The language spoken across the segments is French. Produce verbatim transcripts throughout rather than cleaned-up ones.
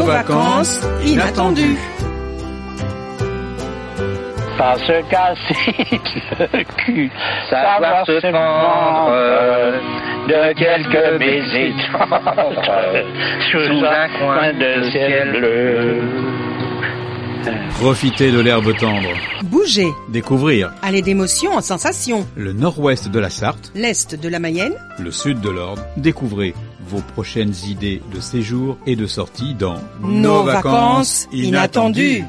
Nos vacances inattendues. Pas se casser le cul, savoir se prendre de quelques baisers sous un coin de ciel bleu. Profiter de l'herbe tendre. Bouger. Découvrir. Aller d'émotion en sensation. Le nord-ouest de la Sarthe. L'est de la Mayenne. Le sud de l'Orne. Découvrez vos prochaines idées de séjour et de sortie dans Nos vacances inattendues.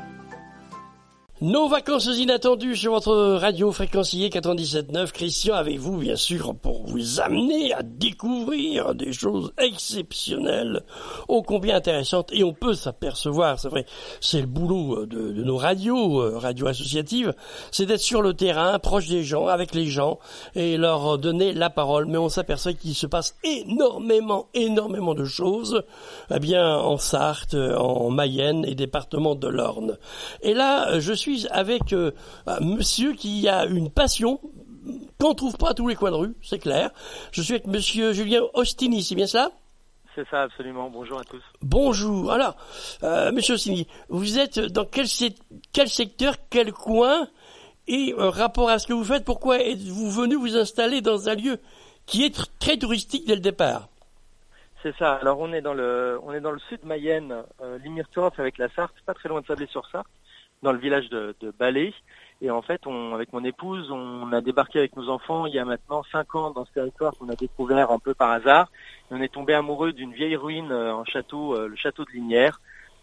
Nos vacances inattendues sur votre radio fréquencier quatre-vingt-dix-sept neuf. Christian avec vous, bien sûr, pour vous amener à découvrir des choses exceptionnelles, ô combien intéressantes. Et on peut s'apercevoir, c'est vrai, c'est le boulot de, de nos radios, radios associatives, c'est d'être sur le terrain, proche des gens, avec les gens, et leur donner la parole. Mais on s'aperçoit qu'il se passe énormément, énormément de choses, eh bien, en Sarthe, en Mayenne et département de l'Orne. Et là, je suis avec euh, un monsieur qui a une passion qu'on ne trouve pas à tous les coins de rue, c'est clair. Je suis avec monsieur Julien Ostini, c'est bien cela ? C'est ça, absolument. Bonjour à tous. Bonjour. Alors, euh, monsieur Ostini, vous êtes dans quel, se- quel secteur, quel coin, et euh, rapport à ce que vous faites, pourquoi êtes-vous venu vous installer dans un lieu qui est tr- très touristique dès le départ ? C'est ça. Alors on est dans le, on est dans le sud Mayenne, euh, limitrophe avec la Sarthe, pas très loin de Sablé-sur-Sarthe, dans le village de, de Ballet. Et en fait, on, avec mon épouse, on a débarqué avec nos enfants il y a maintenant cinq ans dans ce territoire qu'on a découvert un peu par hasard. Et on est tombé amoureux d'une vieille ruine euh, en château, euh, le château de Lignières,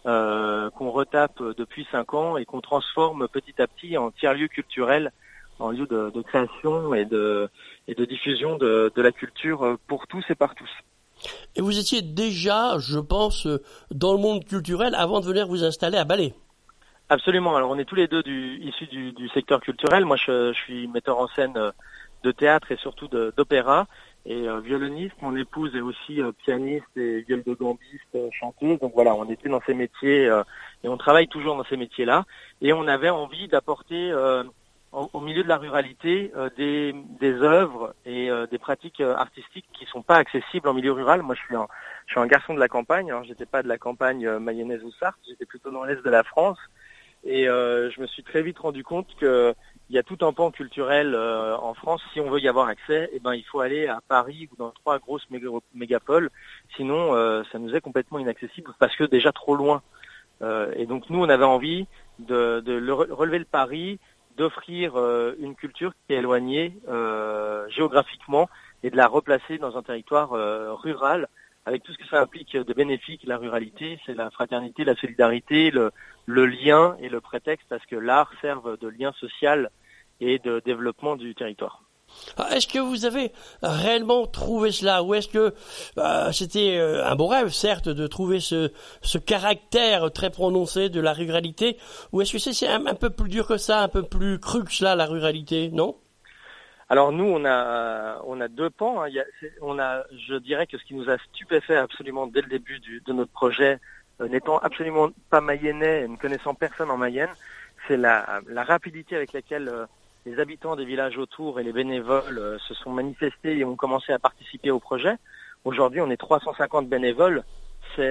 euh, qu'on retape depuis cinq ans et qu'on transforme petit à petit en tiers-lieu culturel, en lieu de, de création et de, et de diffusion de, de la culture pour tous et par tous. Et vous étiez déjà, je pense, dans le monde culturel avant de venir vous installer à Ballet. Absolument. Alors on est tous les deux du, issus du, du secteur culturel. Moi je, je suis metteur en scène de théâtre et surtout de, d'opéra et euh, violoniste. Mon épouse est aussi euh, pianiste et gueule de gambiste, euh, chanteuse. Donc voilà, on était dans ces métiers euh, et on travaille toujours dans ces métiers-là. Et on avait envie d'apporter euh, au, au milieu de la ruralité euh, des, des œuvres et euh, des pratiques euh, artistiques qui sont pas accessibles en milieu rural. Moi je suis un, je suis un garçon de la campagne. Alors j'étais pas de la campagne euh, mayonnaise ou sarthe, j'étais plutôt dans l'est de la France. Et euh, je me suis très vite rendu compte que il y a tout un pan culturel euh, en France. Si on veut y avoir accès, eh ben il faut aller à Paris ou dans trois grosses méga- mégapoles. Sinon, euh, ça nous est complètement inaccessible parce que déjà trop loin. Euh, et donc nous, on avait envie de, de le relever le pari, d'offrir euh, une culture qui est éloignée euh, géographiquement et de la replacer dans un territoire euh, rural. Avec tout ce que ça implique de bénéfique, la ruralité, c'est la fraternité, la solidarité, le, le lien et le prétexte à ce que l'art serve de lien social et de développement du territoire. Est-ce que vous avez réellement trouvé cela ou est-ce que euh, c'était euh, un beau rêve, certes, de trouver ce, ce caractère très prononcé de la ruralité, ou est-ce que c'est, c'est un, un peu plus dur que ça, un peu plus cru que cela, la ruralité, non ? Alors nous, on a on a deux pans. Hein. Il y a, c'est, on a, je dirais que ce qui nous a stupéfait absolument dès le début du, de notre projet, euh, n'étant absolument pas mayennais et ne connaissant personne en Mayenne, c'est la, la rapidité avec laquelle euh, les habitants des villages autour et les bénévoles euh, se sont manifestés et ont commencé à participer au projet. Aujourd'hui, on est trois cent cinquante bénévoles. C'est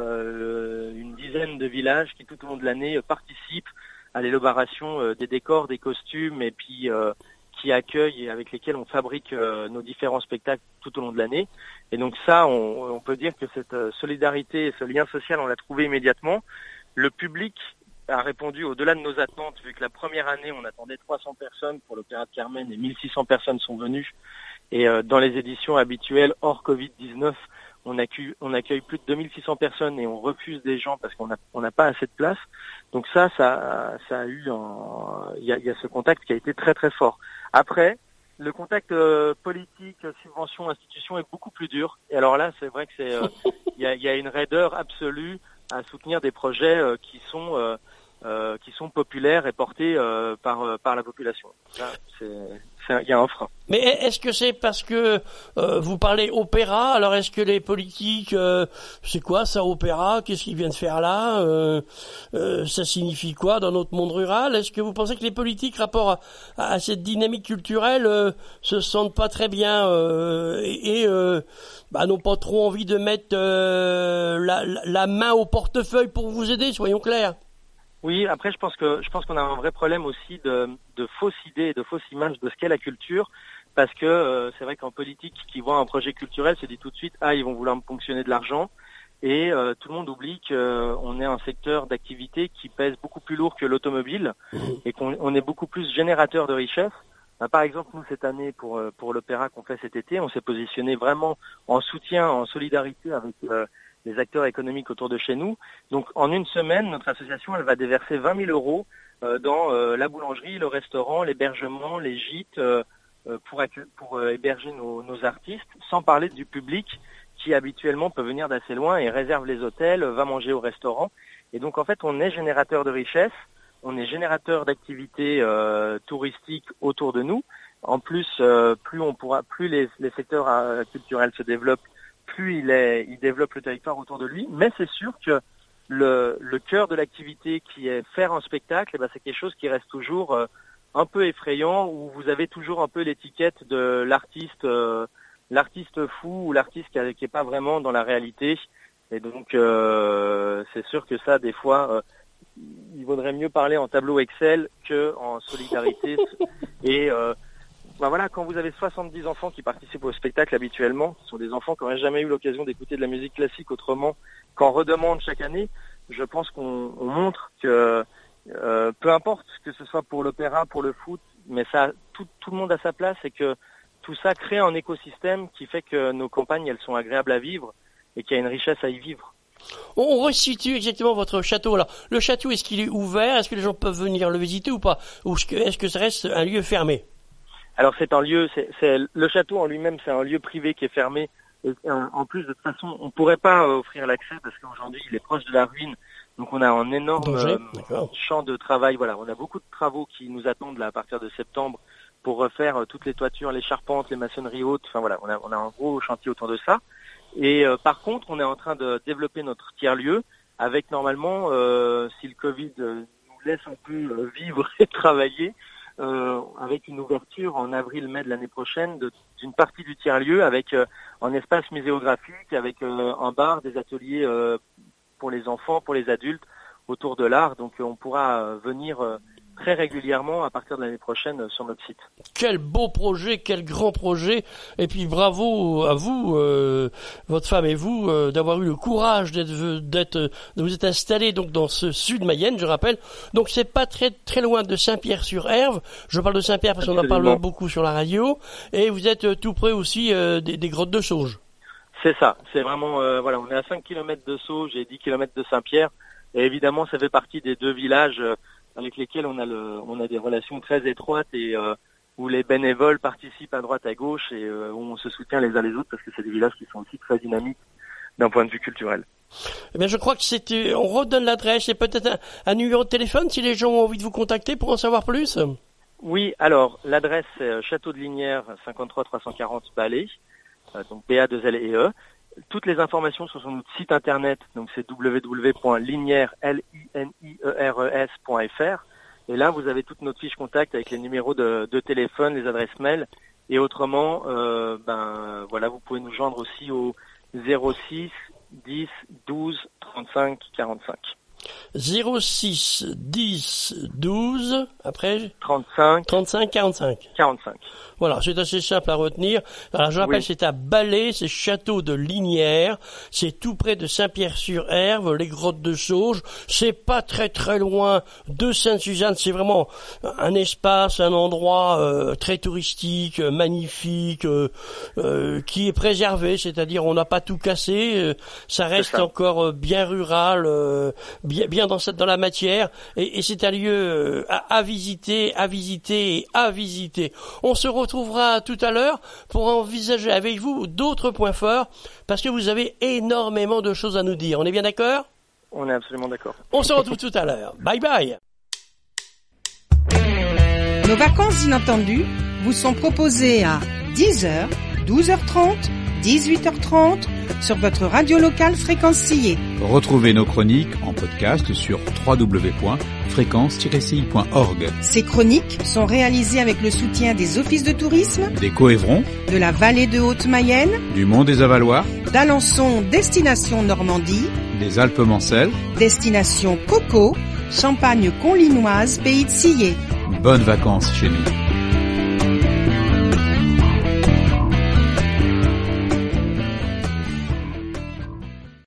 euh, une dizaine de villages qui, tout au long de l'année, euh, participent à l'élaboration euh, des décors, des costumes et puis euh, qui accueillent et avec lesquels on fabrique euh, nos différents spectacles tout au long de l'année. Et donc ça, on, on peut dire que cette euh, solidarité et ce lien social, on l'a trouvé immédiatement. Le public a répondu au-delà de nos attentes, vu que la première année, on attendait trois cents personnes pour l'Opéra de Carmen et mille six cents personnes sont venues. Et euh, dans les éditions habituelles, hors covid dix-neuf, on accueille, on accueille plus de deux mille six cents personnes et on refuse des gens parce qu'on n'a on n'a pas assez de place. Donc ça, ça, ça a eu un, il y a, il y a ce contact qui a été très très fort. Après, le contact euh, politique, subvention, institution est beaucoup plus dur. Et alors là, c'est vrai que c'est, euh, il y a, il y a une raideur absolue à soutenir des projets euh, qui sont euh, euh, qui sont populaires et portés euh, par euh, par la population. Là, c'est il y a un frein. Mais est-ce que c'est parce que euh, vous parlez opéra, alors est-ce que les politiques, euh, c'est quoi ça opéra, qu'est-ce qu'ils viennent faire là, euh, euh, ça signifie quoi dans notre monde rural? Est-ce que vous pensez que les politiques, rapport à, à cette dynamique culturelle, euh, se sentent pas très bien euh, et, et euh, bah, n'ont pas trop envie de mettre euh, la, la main au portefeuille pour vous aider, soyons clairs? Oui, après je pense que je pense qu'on a un vrai problème aussi de, de fausses idées, de fausses images de ce qu'est la culture, parce que euh, c'est vrai qu'en politique, qui voit un projet culturel se dit tout de suite ah ils vont vouloir me ponctionner de l'argent, et euh, tout le monde oublie qu'on est un secteur d'activité qui pèse beaucoup plus lourd que l'automobile et qu'on on est beaucoup plus générateur de richesse. Ben, par exemple, nous cette année pour pour l'opéra qu'on fait cet été, on s'est positionné vraiment en soutien, en solidarité avec euh, les acteurs économiques autour de chez nous. Donc en une semaine, notre association elle va déverser vingt mille euros euh, dans euh, la boulangerie, le restaurant, l'hébergement, les gîtes euh, euh, pour, pour euh, héberger nos, nos artistes, sans parler du public qui habituellement peut venir d'assez loin et réserve les hôtels, va manger au restaurant. Et donc en fait on est générateur de richesse, on est générateur d'activités euh, touristiques autour de nous. En plus, euh, plus on pourra, plus les, les secteurs euh, culturels se développent, plus il est, il développe le territoire autour de lui. Mais c'est sûr que le, le cœur de l'activité qui est faire un spectacle, eh ben c'est quelque chose qui reste toujours euh, un peu effrayant, où vous avez toujours un peu l'étiquette de l'artiste, euh, l'artiste fou ou l'artiste qui, qui est pas vraiment dans la réalité. Et donc euh, c'est sûr que ça, des fois, euh, il vaudrait mieux parler en tableau Excel que en solidarité. Et euh, ben voilà, quand vous avez soixante-dix enfants qui participent au spectacle habituellement, ce sont des enfants qui n'auraient jamais eu l'occasion d'écouter de la musique classique autrement qu'en redemande chaque année, je pense qu'on on montre que euh, peu importe que ce soit pour l'opéra, pour le foot, mais ça, tout, tout le monde a sa place, et que tout ça crée un écosystème qui fait que nos campagnes, elles sont agréables à vivre et qu'il y a une richesse à y vivre. On resitue exactement votre château. Alors, le château, est-ce qu'il est ouvert? Est-ce que les gens peuvent venir le visiter ou pas? Ou est-ce que ça reste un lieu fermé? Alors c'est un lieu, c'est, c'est le château en lui-même, c'est un lieu privé qui est fermé. Et en plus, de toute façon, on pourrait pas offrir l'accès parce qu'aujourd'hui, il est proche de la ruine. Donc on a un énorme euh, champ de travail. Voilà, on a beaucoup de travaux qui nous attendent là à partir de septembre pour refaire euh, toutes les toitures, les charpentes, les maçonneries hautes. Enfin voilà, on a, on a un gros chantier autour de ça. Et euh, par contre, on est en train de développer notre tiers-lieu avec normalement, euh, si le Covid euh, nous laisse un peu euh, vivre et travailler, Euh, avec une ouverture en avril-mai de l'année prochaine de, d'une partie du tiers-lieu avec euh, un espace muséographique, avec euh, un bar, des ateliers euh, pour les enfants, pour les adultes, autour de l'art. Donc euh, on pourra euh, venir euh, très régulièrement à partir de l'année prochaine euh, sur notre site. Quel beau projet, quel grand projet. Et puis bravo à vous, euh, votre femme et vous, euh, d'avoir eu le courage d'être, d'être, de vous être installés donc dans ce sud Mayenne, je rappelle. Donc c'est pas très très loin de Saint-Pierre-sur-Herve. Je parle de Saint-Pierre parce qu'on en parle beaucoup sur la radio. Et vous êtes tout près aussi euh, des, des grottes de Sauges. C'est ça. C'est vraiment euh, voilà, on est à cinq kilomètres de Sauges et dix kilomètres de Saint-Pierre. Et évidemment, ça fait partie des deux villages euh, avec lesquels on a le, on a des relations très étroites et euh, où les bénévoles participent à droite à gauche et euh, où on se soutient les uns les autres parce que c'est des villages qui sont aussi très dynamiques d'un point de vue culturel. Eh bien, je crois que c'était, on redonne l'adresse et peut-être un, un numéro de téléphone si les gens ont envie de vous contacter pour en savoir plus. Oui, alors l'adresse c'est Château de Linières, cinquante-trois trois cent quarante Balais, euh, donc B A deux L E E. Toutes les informations sont sur notre site internet, donc c'est w w w point linières point f r. Et là, vous avez toute notre fiche contact avec les numéros de, de téléphone, les adresses mail. Et autrement, euh, ben voilà, vous pouvez nous joindre aussi au zéro six dix douze trente-cinq quarante-cinq. zéro six dix douze après trente-cinq trente-cinq quarante-cinq. quarante-cinq. Voilà, c'est assez simple à retenir. Alors je rappelle, oui. C'est à Balais, c'est Château de Linières, c'est tout près de Saint-Pierre-sur-Herve, les grottes de Sauges. C'est pas très très loin de Sainte-Suzanne. C'est vraiment un espace, un endroit euh, très touristique, euh, magnifique, euh, euh, qui est préservé. C'est-à-dire, on n'a pas tout cassé. Euh, ça reste ça. encore euh, bien rural. Euh, Bien, bien dans cette, dans la matière, et, et c'est un lieu à, à visiter, à visiter et à visiter. On se retrouvera tout à l'heure pour envisager avec vous d'autres points forts, parce que vous avez énormément de choses à nous dire. On est bien d'accord? On est absolument d'accord. On se retrouve tout à l'heure. Bye bye. Nos vacances inattendues vous sont proposées à dix heures, douze heures trente, dix-huit heures trente sur votre radio locale Fréquence Sillé. Retrouvez nos chroniques en podcast sur w w w point fréquence tiret c i point org. Ces chroniques sont réalisées avec le soutien des offices de tourisme, Des Coévrons, de la vallée de Haute-Mayenne, du Mont des Avaloirs, d'Alençon Destination Normandie, des Alpes-Mancelles. Destination Coco, Champagne Conlinoise, Pays de Sillé. Bonnes vacances chez nous.